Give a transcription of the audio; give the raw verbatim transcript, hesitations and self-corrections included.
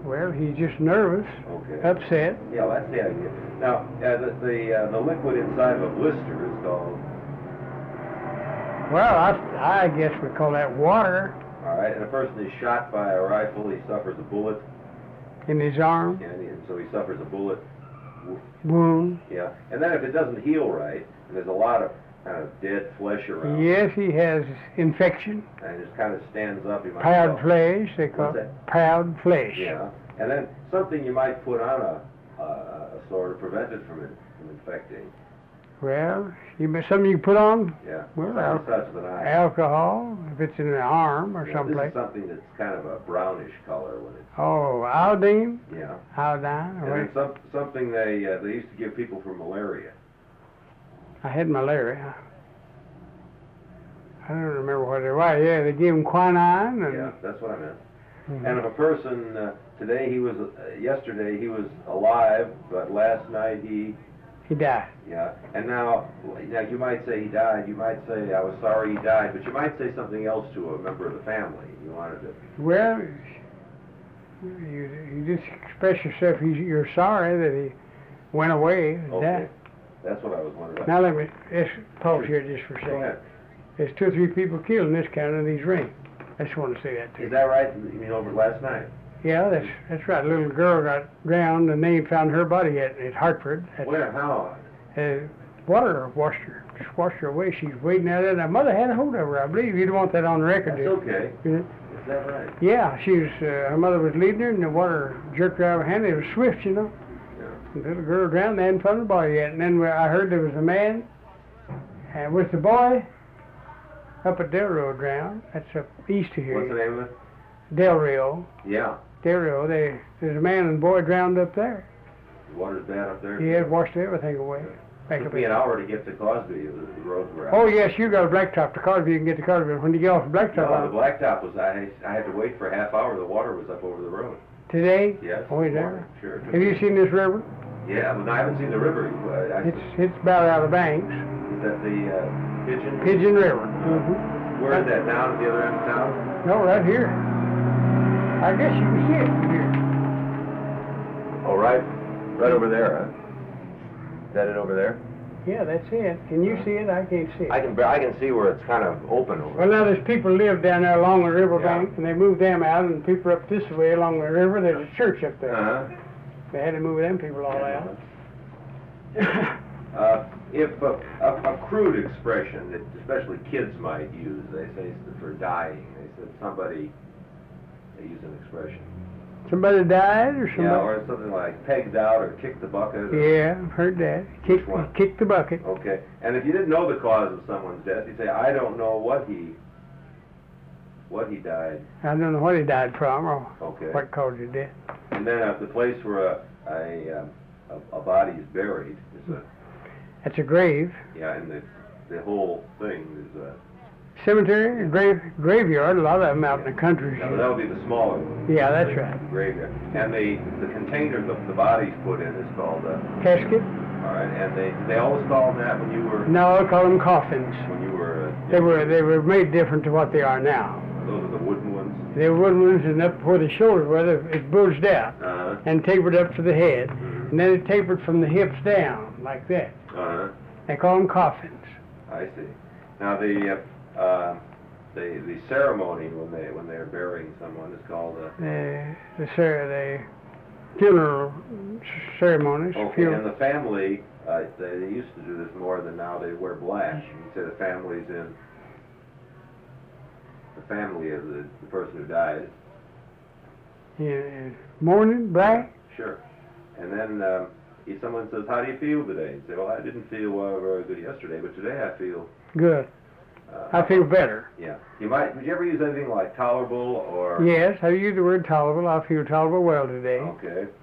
Well, he's just nervous, Okay. upset. Yeah, well, that's the idea. Now, uh, the the, uh, the liquid inside of a blister is called. Well, I, I guess we call that water. All right, and a person is shot by a rifle. He suffers a bullet, In his arm, and, he, and so he suffers a bullet. wound. Yeah, and then if it doesn't heal right, and there's a lot of kind of dead flesh around, Yes, he has infection. and it just kind of stands up, you might Proud call- flesh, they call What's it. that? Proud flesh. Yeah, and then something you might put on a, a, a sore to prevent it from, in, from infecting. Well, you something you put on? Yeah, Well, something al- such that I. Alcohol, if it's in the arm or Yeah, someplace. This is something that's kind of a brownish color when it's. Oh, iodine, Yeah. iodine. And Or then some, something they uh, they used to give people for malaria. I had malaria. I don't remember what it was. Yeah, they gave him quinine. And, Yeah, that's what I meant. Mhm. And if a person uh, today he was uh, yesterday he was alive, but last night he He died. yeah. And now now you might say he died. You might say I was sorry he died, but you might say something else to a member of the family. You wanted to. Well, you, you just express yourself. You, you're sorry that he went away and Okay. died. That's what I was wondering. Now let me let's pause here just for a Go second. ahead. There's two or three people killed in this county in these rings. I just want to say that too. Is that right? You mean over last night? Yeah, that's that's right. A little girl got drowned, and they found her body at, at Hartford. At, Where? How? Uh, water washed her, just washed her away. She's waiting out there. And her mother had a hold of her, I believe. You don't want that on record, That's do you? okay. Yeah. Is that right? Yeah, she was. Uh, her mother was leading her, and the water jerked her out of her hand. It was swift, you know. Yeah. The little girl drowned. They hadn't found the body yet. And then I heard there was a man uh, with the boy up at Del Rio drowned. That's up east of here. What's the name of it? Del Rio. Yeah. Del Rio. They, there's a man and boy drowned up there. The water's bad up there. He had washed everything away. Back Took up me an there. hour to get to Cosby. The, the roads were out. Oh yes, you got a blacktop to Cosby. You can get to Cosby. When you get off the blacktop, No, the blacktop was, I, I had to wait for a half hour. The water was up over the road. today. Yes. Oh, is water, there? Sure. Have you seen this river? Yeah, but I haven't seen the river. Uh, I, It's it's about out of banks. is that the uh, Pigeon? Pigeon River. Mm-hmm. Where is that? Down at the other end of town? No, right here. I guess you can see it from here. Oh, right. Right over there, huh? Is that it over there? Yeah, that's it. Can you see it? I can't see it. I can I can see where it's kind of open over Well, now there's people live down there along the river Yeah. bank, and they moved them out, and people up this way along the river. There's a church up there. Uh-huh. They had to move them people all out. Uh, if uh, a, a crude expression that especially kids might use, they say for dying, they said somebody, they use an expression. Somebody died, or somebody? Yeah, or something like pegged out or kicked the bucket. Or, Yeah, I've heard that. Kick, one? kick the bucket. Okay, and if you didn't know the cause of someone's death, you say, I don't know what he, what he died. I don't know what he died from or Okay. what caused his death. And then uh, the place where a, a, um, a, a body is buried is a, That's a grave. yeah, and the, the whole thing is a, Cemetery, grave, graveyard, a lot of them out in the country. now that would be the smaller one. Yeah, that's the right. Graveyard. And the, the container the, the body's put in is called a, Casket? all right, and they, they always called that when you were, No, I call them coffins. when you were, uh, They were they were made different to what they are now. those are the wooden ones. They were wooden ones, and up where the shoulders were, they- it bulged out Uh-huh. and tapered up to the head, Mhm. and then it tapered from the hips down like that. Uh-huh. They call them coffins. I see. Now the, uh, uh, the, the ceremony when they, when they're burying someone is called a, The the, cer- the funeral ceremonies. okay, funeral- and the family, uh, they, they used to do this more than now, they wear black. You can say the family's in, the family of the, the person who died. Yeah, mourning, black. Sure. And then um, if someone says, how do you feel today? You say, well, I didn't feel uh, very good yesterday, but today I feel... Good. Uh, I feel better. Yeah. You might, would you ever use anything like tolerable or... Yes, I use the word tolerable. I feel tolerable well today. Okay.